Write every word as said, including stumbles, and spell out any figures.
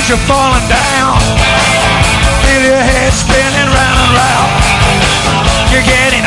as you're falling down. Feel your head spinning round and round. You're getting